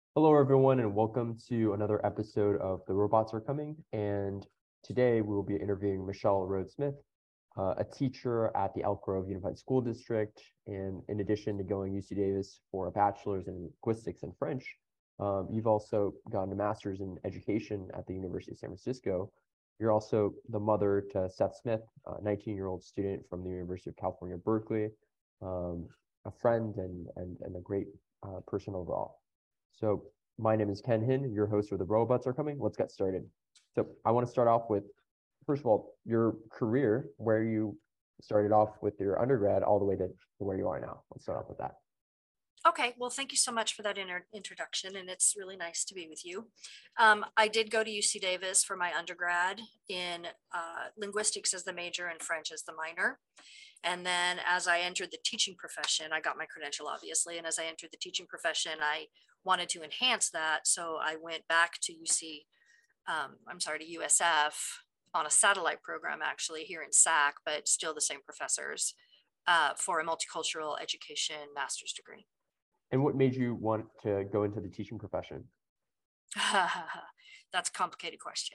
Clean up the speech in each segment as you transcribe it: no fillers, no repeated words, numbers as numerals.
Hello, everyone, and welcome to another episode of The Robots Are Coming. And today we will be interviewing Michelle Rhodes-Smith, a teacher at the Elk Grove Unified School District. And in addition to going UC Davis for a bachelor's in linguistics and French, you've also gotten a master's in education at the University of San Francisco. You're also the mother to Seth Smith, a 19-year-old student from the University of California, Berkeley, a friend and a great person overall. So my name is Ken Hin, your host of The Robots Are Coming. Let's get started. So I want to start off with, first of all, your career, where you started off with your undergrad all the way to where you are now. Let's start off with that. Okay, well, thank you so much for that introduction, and it's really nice to be with you. I did go to UC Davis for my undergrad in linguistics as the major and French as the minor. And then as I entered the teaching profession, I got my credential, obviously. And as I entered the teaching profession, I wanted to enhance that. So I went back to to USF on a satellite program, actually, here in SAC, but still the same professors for a multicultural education master's degree. And what made you want to go into the teaching profession? That's a complicated question.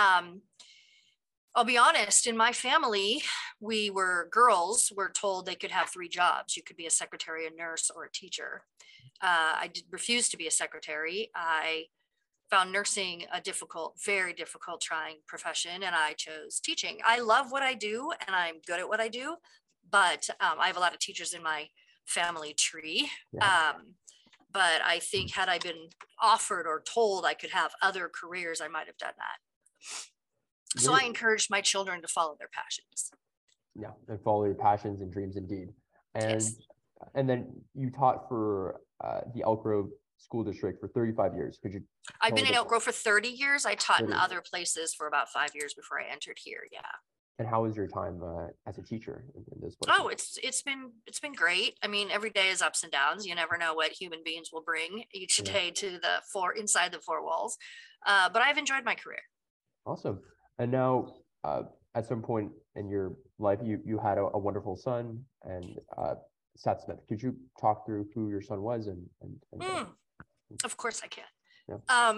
I'll be honest, in my family, girls were told they could have three jobs. You could be a secretary, a nurse, or a teacher. I did refuse to be a secretary. I found nursing a very difficult, trying profession, and I chose teaching. I love what I do, and I'm good at what I do, but I have a lot of teachers in my family tree. Yeah. But I think had I been offered or told I could have other careers, I might have done that. So I encouraged my children to follow their passions. Yeah, and follow your passions and dreams indeed. And Yes. And then you taught for the Elk Grove School District for 35 years. Could you? I've been in Elk Grove for 30 years. I taught in 30. other places for about 5 years before I entered here. Yeah. And how was your time as a teacher in those places? Oh, it's been great. I mean, every day is ups and downs. You never know what human beings will bring each day to inside the four walls. But I've enjoyed my career. Awesome. And now, at some point in your life, you had a wonderful son, and Seth Smith. Could you talk through who your son was Of course I can. Yeah.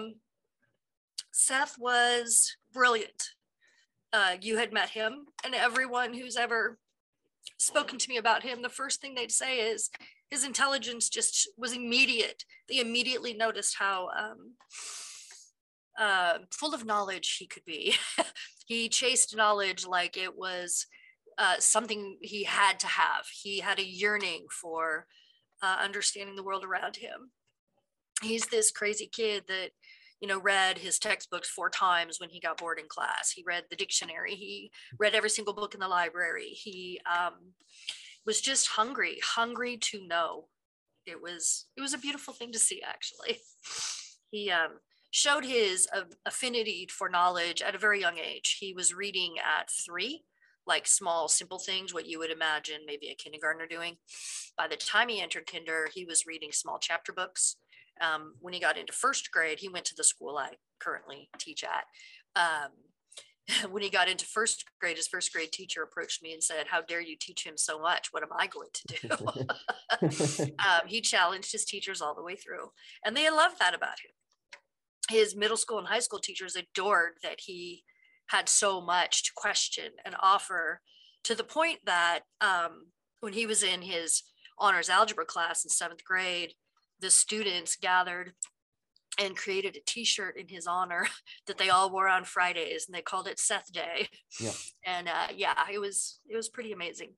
Seth was brilliant. You had met him, and everyone who's ever spoken to me about him, the first thing they'd say is his intelligence just was immediate. They immediately noticed how full of knowledge he could be. He chased knowledge like it was something he had to have. He had a yearning for understanding the world around him. He's this crazy kid that read his textbooks 4 times when he got bored in class. He read the dictionary. He read every single book in the library. He was just hungry to know. It was a beautiful thing to see, actually. He showed his affinity for knowledge at a very young age. He was reading at 3, like small, simple things, what you would imagine maybe a kindergartner doing. By the time he entered kinder, he was reading small chapter books. When he got into 1st grade, he went to the school I currently teach at. When he got into 1st grade, his 1st grade teacher approached me and said, "How dare you teach him so much? What am I going to do?" He challenged his teachers all the way through, and they loved that about him. His middle school and high school teachers adored that he had so much to question and offer, to the point that when he was in his honors algebra class in 7th grade, the students gathered and created a t-shirt in his honor that they all wore on Fridays, and they called it Seth Day. Yeah. And it was pretty amazing.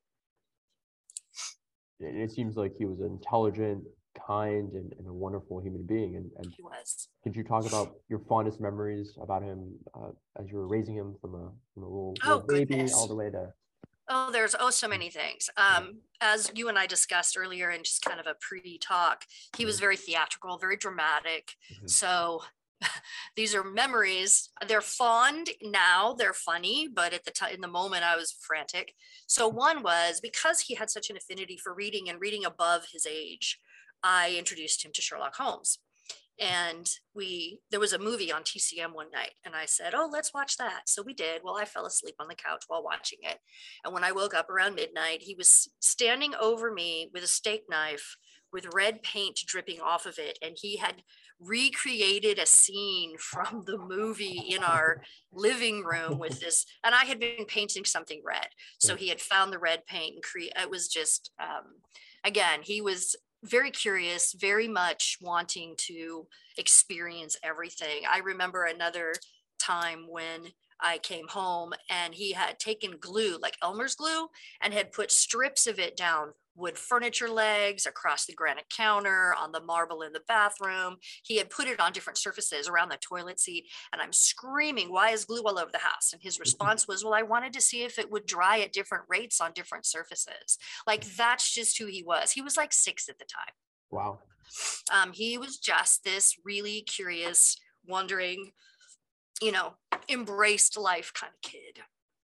It seems like he was intelligent, kind, and a wonderful human being. And he was. Could you talk about your fondest memories about him as you were raising him from a little baby all the way to? Oh, there's so many things. As you and I discussed earlier in just kind of a pre-talk, he was very theatrical, very dramatic. Mm-hmm. So these are memories. They're fond now, they're funny, but at the time, in the moment, I was frantic. So one was, because he had such an affinity for reading and reading above his age, I introduced him to Sherlock Holmes. And there was a movie on TCM one night, and I said, "Oh, let's watch that." So we did. Well, I fell asleep on the couch while watching it. And when I woke up around midnight, he was standing over me with a steak knife, with red paint dripping off of it. And he had recreated a scene from the movie in our living room with this. And I had been painting something red. So he had found the red paint and it was just, again, he was very curious, very much wanting to experience everything. I remember another time when I came home and he had taken glue, like Elmer's glue, and had put strips of it down wood furniture legs, across the granite counter, on the marble in the bathroom. He had put it on different surfaces around the toilet seat. And I'm screaming, why is glue all over the house? And his response was, well, I wanted to see if it would dry at different rates on different surfaces. Like, that's just who he was. He was like 6 at the time. Wow. He was just this really curious, wondering, embraced life kind of kid.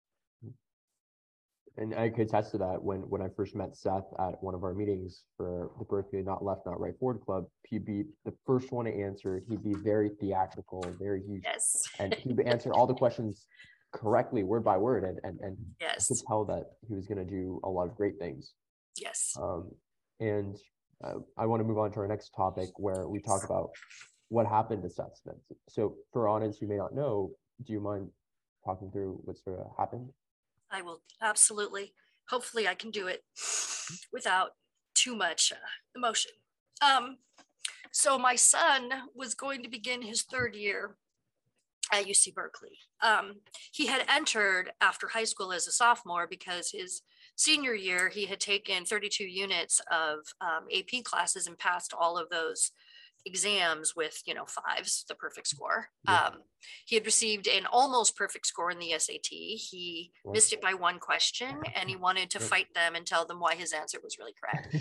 And I could attest to that when I first met Seth at one of our meetings for the Berkeley Not Left, Not Right Board Club. He'd be the first one to answer. He'd be very theatrical, very huge. Yes. And he'd answer all the questions correctly, word by word. And yes. I could tell that he was going to do a lot of great things. Yes. And I want to move on to our next topic, where we talk about what happened to Seth Smith. So for audience who may not know, do you mind talking through what sort of happened? I will, absolutely. Hopefully I can do it without too much emotion. So my son was going to begin his 3rd year at UC Berkeley. He had entered after high school as a sophomore because his senior year, he had taken 32 units of AP classes and passed all of those exams with 5s, the perfect score. He had received an almost perfect score in the SAT. He missed it by 1 question, and he wanted to fight them and tell them why his answer was really correct.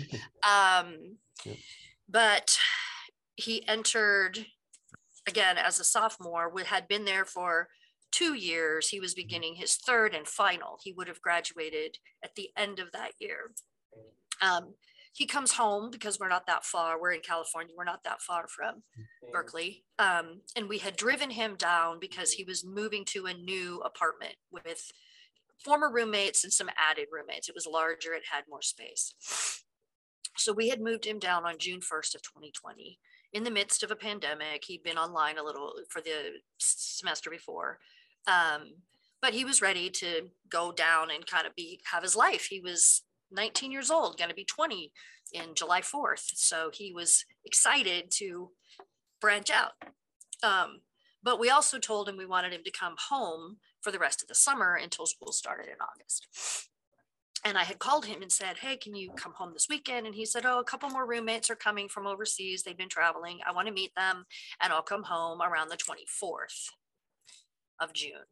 But he entered again as a sophomore, had been there for 2 years. He was beginning his 3rd and final. He would have graduated at the end of that year. He comes home because we're not that far. We're in California. We're not that far from Berkeley. And we had driven him down because he was moving to a new apartment with former roommates and some added roommates. It was larger. It had more space. So we had moved him down on June 1st of 2020 in the midst of a pandemic. He'd been online a little for the semester before. But he was ready to go down and kind of have his life. He was 19 years old, going to be 20 in July 4th. So he was excited to branch out. But we also told him we wanted him to come home for the rest of the summer until school started in August. And I had called him and said, hey, can you come home this weekend? And he said, oh, a couple more roommates are coming from overseas. They've been traveling. I want to meet them, and I'll come home around the 24th of June.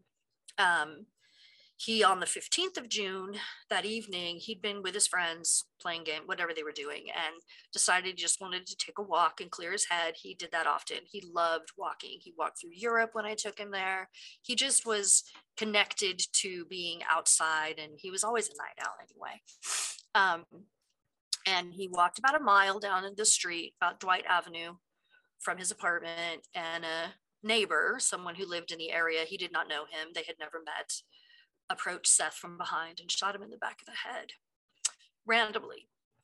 He, on the 15th of June, that evening, he'd been with his friends playing game, whatever they were doing, and decided he just wanted to take a walk and clear his head. He did that often. He loved walking. He walked through Europe when I took him there. He just was connected to being outside, and he was always a night owl anyway. And he walked about a mile down the street, about Dwight Avenue, from his apartment, and a neighbor, someone who lived in the area, he did not know him, they had never met, approached Seth from behind and shot him in the back of the head randomly.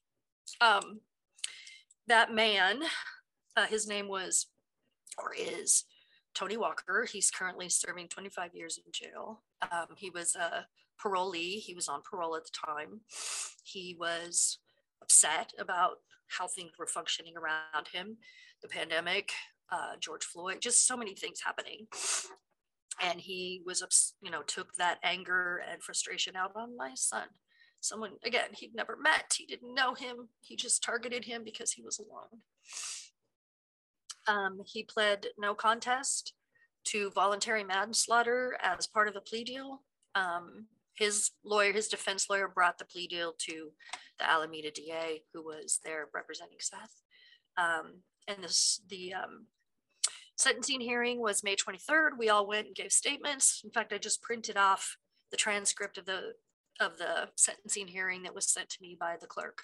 That man, his name was, or is, Tony Walker. He's currently serving 25 years in jail. He was a parolee. He was on parole at the time. He was upset about how things were functioning around him, the pandemic, George Floyd, just so many things happening. And he was, took that anger and frustration out on my son. Someone, again, he'd never met. He didn't know him. He just targeted him because he was alone. He pled no contest to voluntary manslaughter as part of a plea deal. His defense lawyer, brought the plea deal to the Alameda DA, who was there representing Seth. And the sentencing hearing was May 23rd. We all went and gave statements. In fact, I just printed off the transcript of the sentencing hearing that was sent to me by the clerk.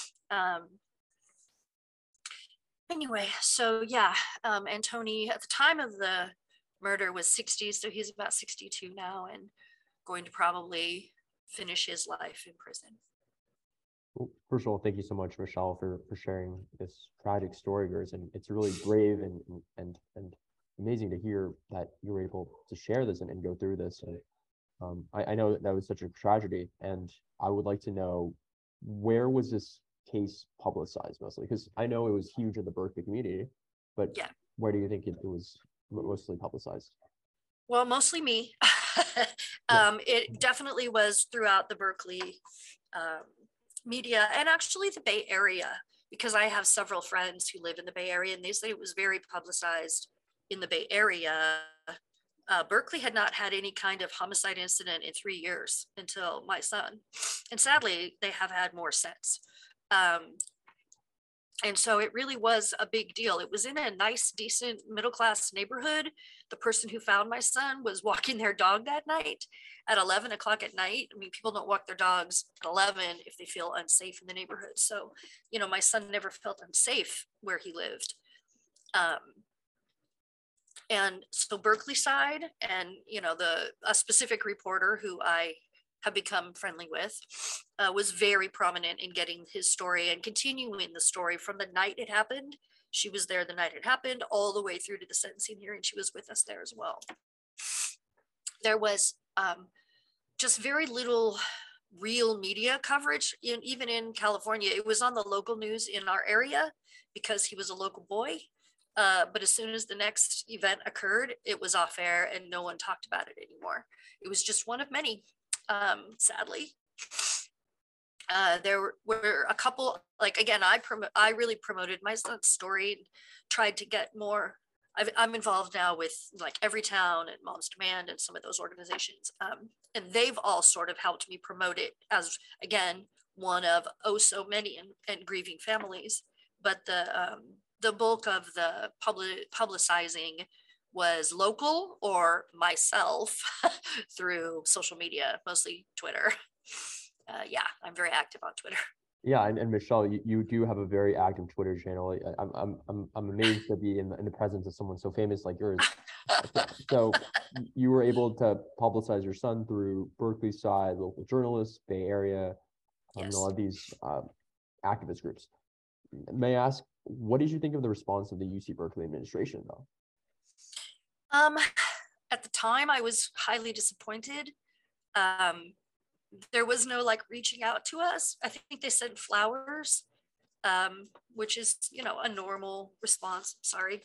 Anyway, so yeah, and Tony at the time of the murder was 60, so he's about 62 now and going to probably finish his life in prison. First of all, thank you so much, Michelle, for sharing this tragic story of yours. And it's really brave and amazing to hear that you were able to share this and go through this. And I know that was such a tragedy, and I would like to know, where was this case publicized mostly? Because I know it was huge in the Berkeley community, but Yeah. where do you think it was mostly publicized? Well, mostly me. It definitely was throughout the Berkeley um, media, and actually the Bay Area, because I have several friends who live in the Bay Area, and they say it was very publicized in the Bay Area. Berkeley had not had any kind of homicide incident in 3 years until my son. And sadly, they have had more since. And so it really was a big deal. It was in a nice, decent middle class neighborhood. The person who found my son was walking their dog that night at 11 o'clock at night. I mean, people don't walk their dogs at 11 if they feel unsafe in the neighborhood. So, my son never felt unsafe where he lived. And so Berkeley side, and a specific reporter who I have become friendly with, was very prominent in getting his story and continuing the story from the night it happened. She was there the night it happened, all the way through to the sentencing hearing. She was with us there as well. There was just very little real media coverage, even in California. It was on the local news in our area because he was a local boy. But as soon as the next event occurred, it was off air and no one talked about it anymore. It was just one of many, sadly. There were a couple, like, again, I really promoted my son's story, tried to get more. I'm involved now with like Everytown and Moms Demand and some of those organizations. And they've all sort of helped me promote it as, again, one of so many and grieving families. But the bulk of the publicizing was local or myself through social media, mostly Twitter. Yeah, I'm very active on Twitter. Yeah, and Michelle, you do have a very active Twitter channel. I'm amazed to be in the presence of someone so famous like yours. So you were able to publicize your son through Berkeley side, local journalists, Bay Area, Yes. a lot of these activist groups. May I ask, what did you think of the response of the UC Berkeley administration, though? At the time, I was highly disappointed. There was no like reaching out to us. I think they sent flowers, which is, a normal response. Sorry.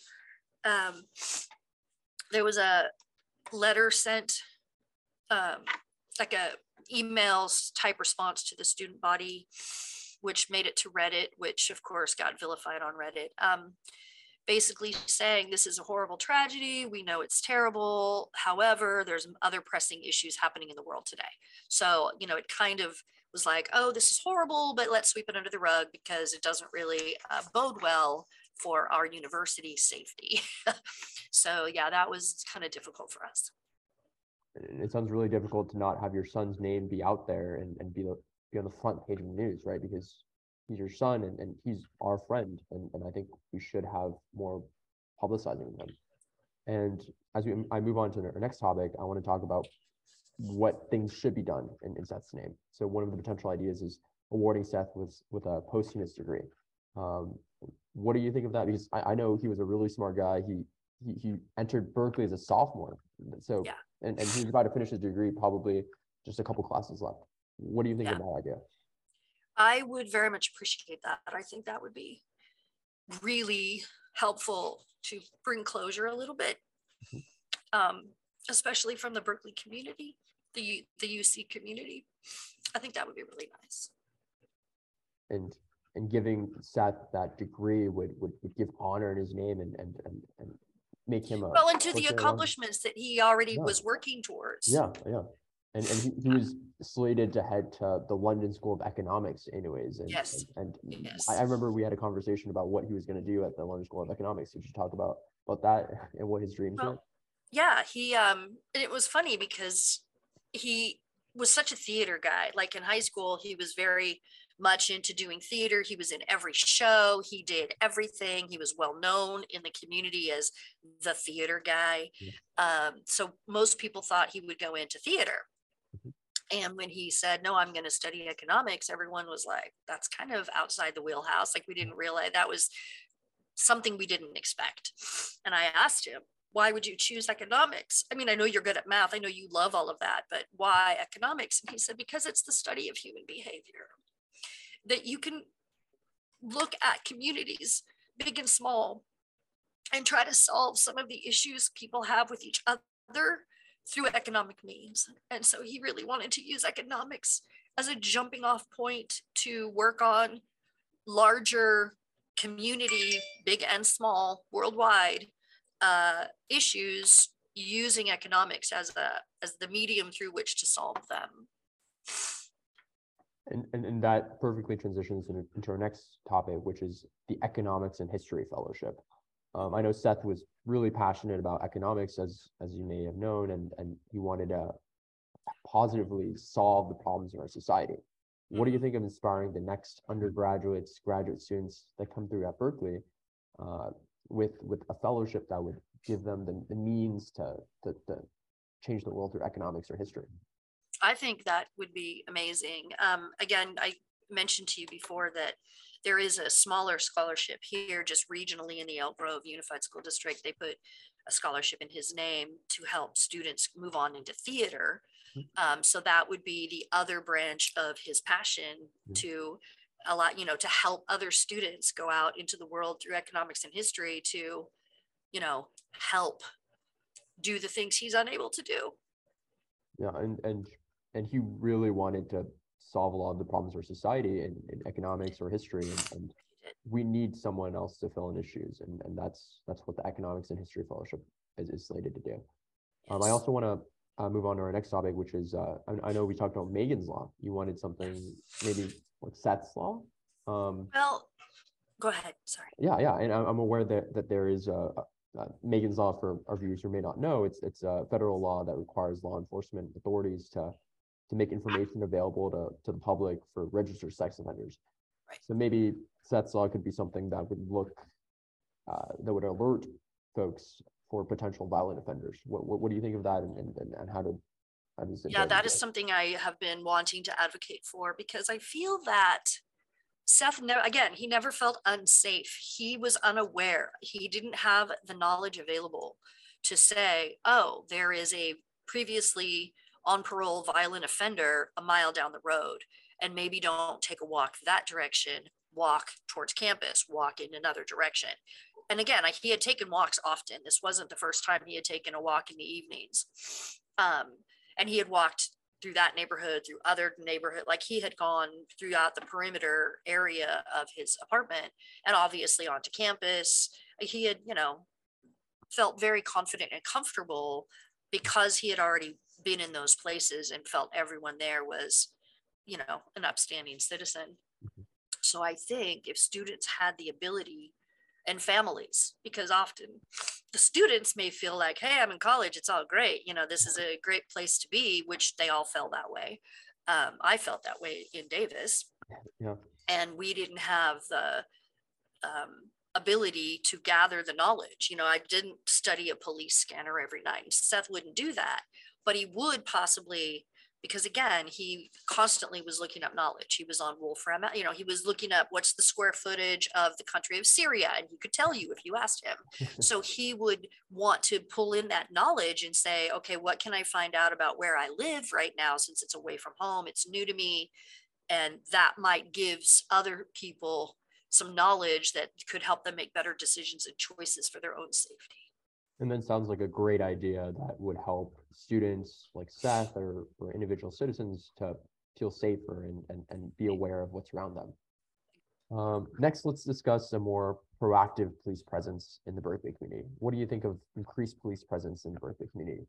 There was a letter sent, like a emails type response to the student body, which made it to Reddit, which of course got vilified on Reddit. Basically saying this is a horrible tragedy. We know it's terrible. However, there's other pressing issues happening in the world today. So, it kind of was like, oh, this is horrible, but let's sweep it under the rug because it doesn't really bode well for our university safety. So yeah, that was kind of difficult for us. It sounds really difficult to not have your son's name be out there and be on the front page of the news, right? Because he's your son and he's our friend, and I think we should have more publicizing him. And as I move on to our next topic, I want to talk about what things should be done in Seth's name. So one of the potential ideas is awarding Seth with a posthumous degree. What do you think of that? Because I know he was a really smart guy. He entered Berkeley as a sophomore, so yeah. and he was about to finish his degree, probably just a couple classes left. What do you think of that idea? I would very much appreciate that. I think that would be really helpful to bring closure a little bit, especially from the Berkeley community, the UC community. I think that would be really nice. And giving Seth that degree would give honor in his name and make him and to the accomplishments that he already was working towards. Yeah. And he was slated to head to the London School of Economics anyways. And, yes. And I remember we had a conversation about what he was going to do at the London School of Economics. Did you talk about that and what his dreams were? Yeah, it was funny because he was such a theater guy. Like in high school, he was very much into doing theater. He was in every show. He did everything. He was well known in the community as the theater guy. So most people thought he would go into theater. And when he said, no, I'm going to study economics, everyone was like, that's kind of outside the wheelhouse. Like, we didn't realize that was something we didn't expect. And I asked him, why would you choose economics? I mean, I know you're good at math. I know you love all of that, but why economics? And he said, because it's the study of human behavior. That you can look at communities, big and small, and try to solve some of the issues people have with each other through economic means. And so he really wanted to use economics as a jumping off point to work on larger community, big and small, worldwide issues, using economics as the medium through which to solve them. And that perfectly transitions into our next topic, which is the Economics and History Fellowship. I know Seth was really passionate about economics, as you may have known, and he wanted to positively solve the problems in our society. What do you think of inspiring the next undergraduates, graduate students that come through at Berkeley with a fellowship that would give them the means to change the world through economics or history? I think that would be amazing. Again, I mentioned to you before that there is a smaller scholarship here, just regionally in the Elk Grove Unified School District. They put a scholarship in his name to help students move on into theater. So that would be the other branch of his passion to allow, to help other students go out into the world through economics and history to, help do the things he's unable to do. Yeah, and he really wanted to solve a lot of the problems of our society in economics or history, and we need someone else to fill in his shoes, and that's what the Economics and History Fellowship is slated to do. Yes. I also want to move on to our next topic, which is I know we talked about Megan's Law. You wanted something maybe like Seth's Law. Well, go ahead. Sorry. Yeah, and I'm aware that there is Megan's Law. For our viewers who may not know, it's a federal law that requires law enforcement authorities to make information available to the public for registered sex offenders. Right. So maybe Seth's Law could be something that would that would alert folks for potential violent offenders. What do you think of that, and how does it? Yeah, that is something I have been wanting to advocate for, because I feel that Seth, he never felt unsafe. He was unaware. He didn't have the knowledge available to say, oh, there is a previously on parole violent offender a mile down the road, and maybe don't take a walk that direction, walk towards campus, walk in another direction. And again, he had taken walks often. This wasn't the first time he had taken a walk in the evenings. And he had walked through that neighborhood, through other neighborhood, like he had gone throughout the perimeter area of his apartment and obviously onto campus. He had, felt very confident and comfortable because he had already been in those places and felt everyone there was, an upstanding citizen. So I think if students had the ability, and families, because often the students may feel like, hey, I'm in college, it's all great, this is a great place to be, which they all felt that way. I felt that way in Davis. Yeah. And we didn't have the ability to gather the knowledge. I didn't study a police scanner every night. Seth wouldn't do that, but he would possibly, because again, he constantly was looking up knowledge. He was on Wolfram, he was looking up what's the square footage of the country of Syria, and he could tell you if you asked him. So he would want to pull in that knowledge and say, okay, what can I find out about where I live right now, since it's away from home, it's new to me, and that might give other people some knowledge that could help them make better decisions and choices for their own safety. And then sounds like a great idea that would help students like Seth or individual citizens to feel safer and be aware of what's around them. Next, let's discuss a more proactive police presence in the Berkeley community. What do you think of increased police presence in the Berkeley community?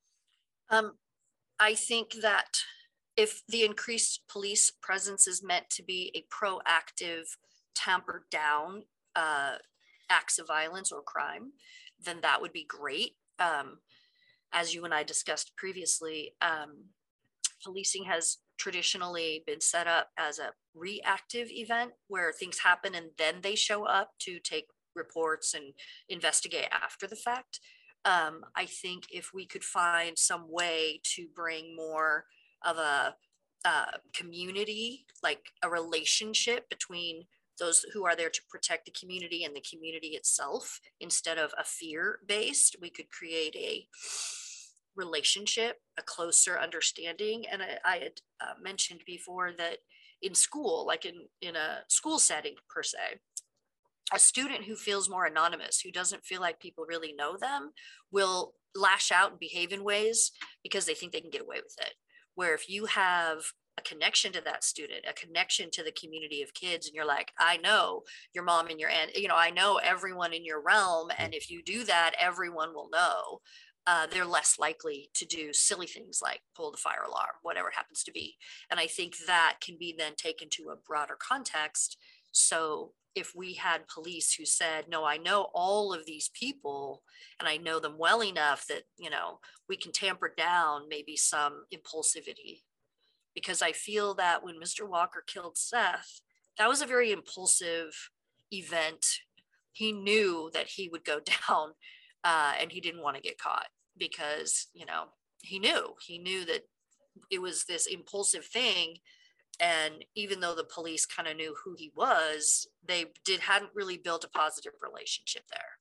I think that if the increased police presence is meant to be a proactive, tamper down acts of violence or crime, then that would be great. As you and I discussed previously, policing has traditionally been set up as a reactive event where things happen and then they show up to take reports and investigate after the fact. I think if we could find some way to bring more of a community, like a relationship between those who are there to protect the community and the community itself, instead of a fear based. We could create a relationship, a closer understanding. And I had mentioned before that in school, like in a school setting per se, a student who feels more anonymous, who doesn't feel like people really know them, will lash out and behave in ways because they think they can get away with it. Where if you have a connection to that student, a connection to the community of kids, and you're like, I know your mom and your aunt, I know everyone in your realm. And if you do that, everyone will know. They're less likely to do silly things like pull the fire alarm, whatever happens to be. And I think that can be then taken to a broader context. So if we had police who said, no, I know all of these people and I know them well enough that, we can tamper down maybe some impulsivity. Because I feel that when Mr. Walker killed Seth, that was a very impulsive event. He knew that he would go down, and he didn't want to get caught because, he knew that it was this impulsive thing. And even though the police kind of knew who he was, they hadn't really built a positive relationship there.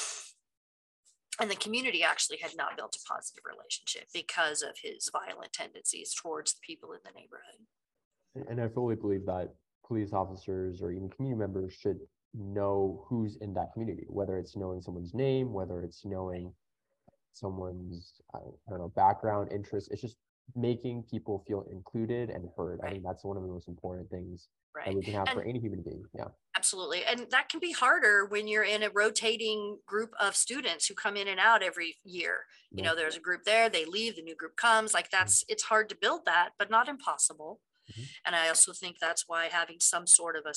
And the community actually had not built a positive relationship because of his violent tendencies towards the people in the neighborhood. And I fully believe that police officers or even community members should know who's in that community, whether it's knowing someone's name, whether it's knowing someone's, I don't know, background, interest. It's just making people feel included and heard. Right. I think that's one of the most important things Right. that we can have for any human being. Yeah. Absolutely. And that can be harder when you're in a rotating group of students who come in and out every year. Yeah. There's a group there, they leave, the new group comes. Like it's hard to build that, but not impossible. Mm-hmm. And I also think that's why having some sort of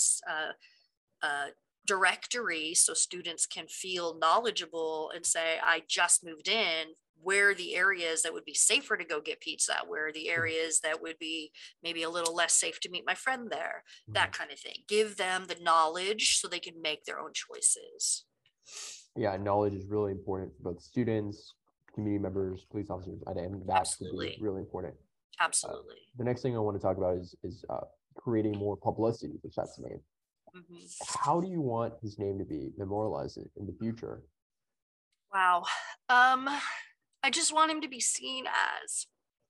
a directory so students can feel knowledgeable and say, I just moved in, where are the areas that would be safer to go get pizza, where are the areas that would be maybe a little less safe to meet my friend there, that kind of thing. Give them the knowledge so they can make their own choices. Yeah, knowledge is really important for both students, community members, police officers. I think that's really important. Absolutely. The next thing I want to talk about is creating more publicity for Seth's name. Mm-hmm. How do you want his name to be memorialized in the future? Wow. I just want him to be seen as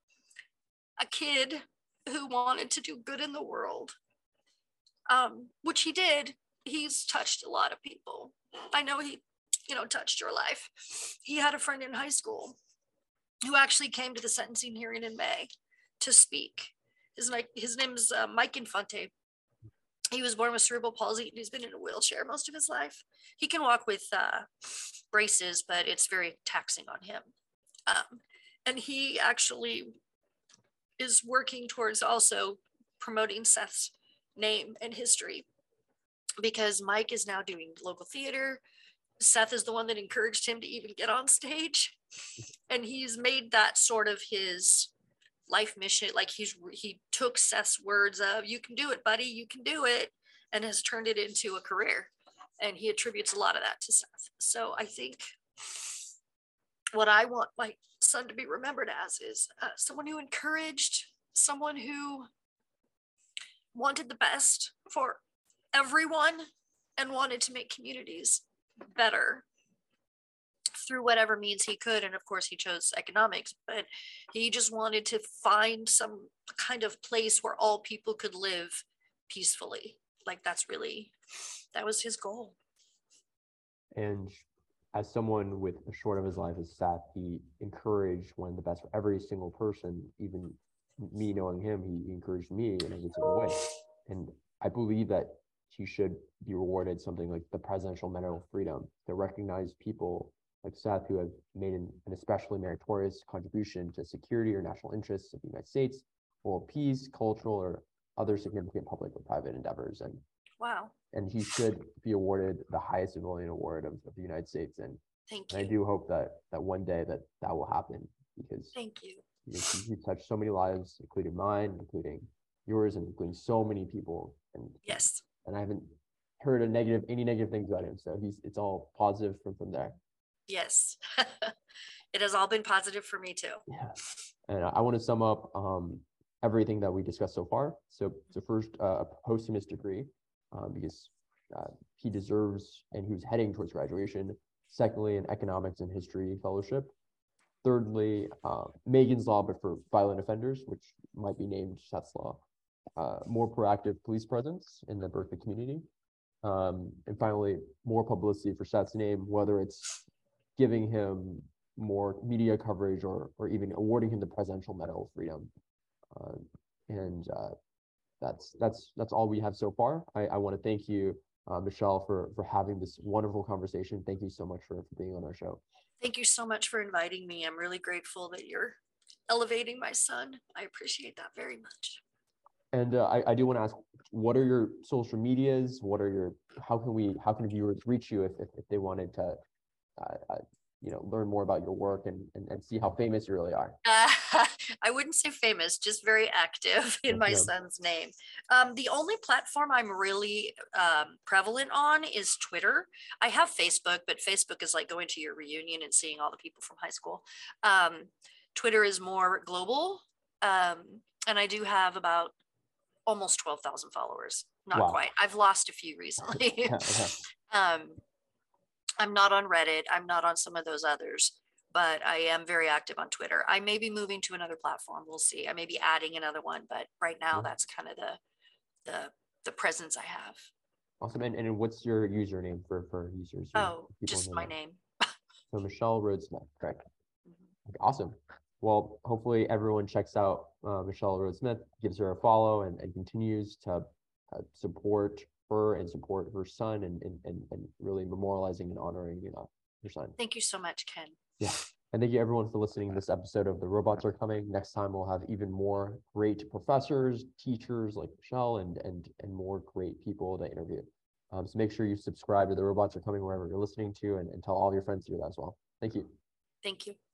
a kid who wanted to do good in the world, which he did. He's touched a lot of people. I know he, touched your life. He had a friend in high school who actually came to the sentencing hearing in May to speak. His name's Mike Infante. He was born with cerebral palsy and he's been in a wheelchair most of his life. He can walk with braces, but it's very taxing on him. And he actually is working towards also promoting Seth's name and history, because Mike is now doing local theater. Seth is the one that encouraged him to even get on stage. And he's made that sort of his life mission. Like he took Seth's words of, you can do it, buddy, you can do it, and has turned it into a career. And he attributes a lot of that to Seth. So I think what I want my son to be remembered as is someone who encouraged, someone who wanted the best for everyone and wanted to make communities better through whatever means he could. And of course he chose economics, but he just wanted to find some kind of place where all people could live peacefully. Like that was his goal. And as someone with a short of his life as Seth, he encouraged one of the best for every single person. Even me knowing him, he encouraged me in every single way. And I believe that he should be rewarded something like the Presidential Medal of Freedom to recognize people like Seth who have made an especially meritorious contribution to security or national interests of the United States, world peace, cultural, or other significant public or private endeavors. And wow. And he should be awarded the highest civilian award of the United States. And thank you. And I do hope that one day that will happen, because thank you. He touched so many lives, including mine, including yours, and including so many people. And yes. And I haven't heard any negative things about him. So it's all positive from there. Yes. It has all been positive for me too. Yeah. And I want to sum up everything that we discussed so far. So first, a posthumous degree, because he deserves, and he was heading towards graduation. Secondly, an economics and history fellowship. Thirdly, Megan's Law, but for violent offenders, which might be named Seth's Law. More proactive police presence in the Berkeley community. And finally, more publicity for Seth's name, whether it's giving him more media coverage or even awarding him the Presidential Medal of Freedom. And that's all we have so far. I want to thank you, Michelle, for having this wonderful conversation. Thank you so much for being on our show. Thank you so much for inviting me. I'm really grateful that you're elevating my son. I appreciate that very much. And I do want to ask, what are your social medias? How can viewers reach you if they wanted to, learn more about your work and see how famous you really are? I wouldn't say famous, just very active in my son's name. The only platform I'm really prevalent on is Twitter. I have Facebook, but Facebook is like going to your reunion and seeing all the people from high school. Twitter is more global. And I do have about almost 12,000 followers. Not quite. I've lost a few recently. I'm not on Reddit. I'm not on some of those others, but I am very active on Twitter. I may be moving to another platform. We'll see. I may be adding another one, but right now that's kind of the presence I have. Awesome. And what's your username for users? Oh, just my name. So Michelle Rhodes Smith, correct? Okay, awesome. Well, hopefully everyone checks out Michelle Rhodes Smith, gives her a follow, and continues to support her and support her son and really memorializing and honoring your son. Thank you so much, Ken. Yeah. And thank you everyone for listening to this episode of The Robots Are Coming. Next time we'll have even more great professors, teachers like Michelle, and more great people to interview. So make sure you subscribe to The Robots Are Coming wherever you're listening to, and tell all your friends to do that as well. Thank you. Thank you.